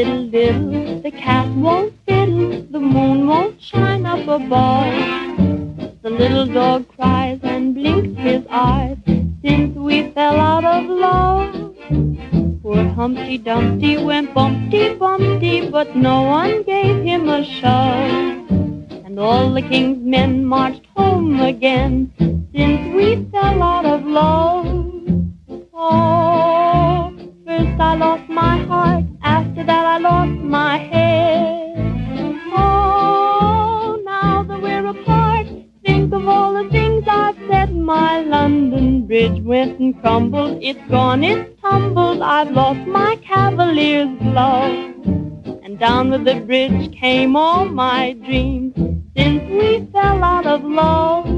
diddle diddle, the cat won't fiddle, the moon won't shine up above. The little dog cries and blinks his eyes since we fell out of love. Poor Humpty Dumpty went bumpty bumpty, but no one gave him a shove. And all the king's men marched home again since we fell out of love. Oh, first I lost my heart, after that I lost my head. Oh, now that we're apart, think of all the things I've said. My London Bridge went and crumbled, it's gone, it's tumbled, I've lost my cavalier's love. And down with the bridge came all my dreams since we fell out of love.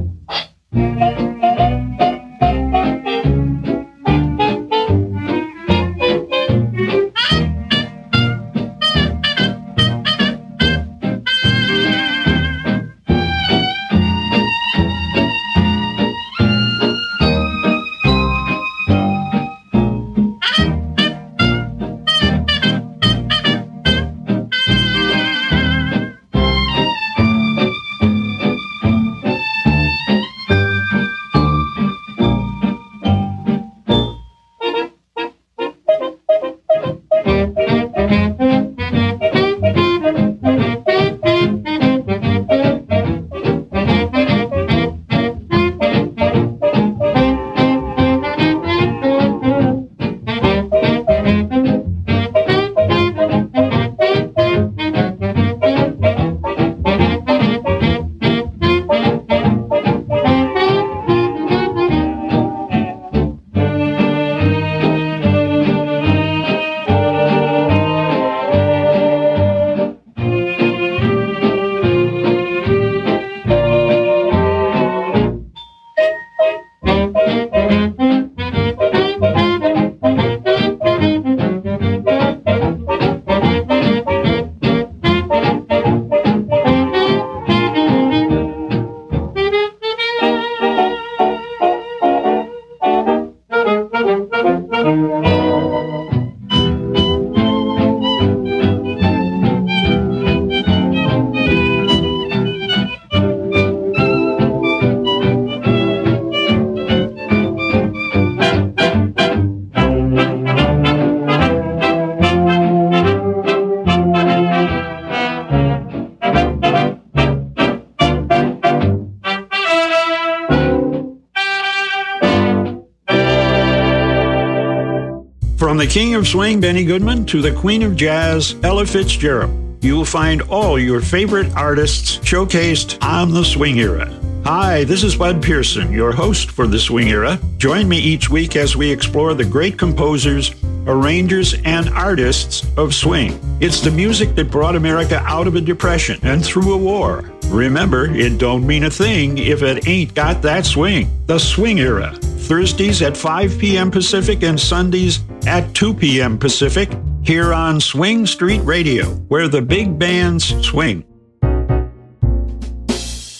From the King of Swing, Benny Goodman, to the Queen of Jazz, Ella Fitzgerald, you will find all your favorite artists showcased on the Swing Era. Hi, this is Bud Pearson, your host for the Swing Era. Join me each week as we explore the great composers, arrangers, and artists of swing. It's the music that brought America out of a depression and through a war. Remember, it don't mean a thing if it ain't got that swing. The Swing Era. Thursdays at 5 p.m. Pacific and Sundays at 2 p.m. Pacific here on Swing Street Radio, where the big bands swing.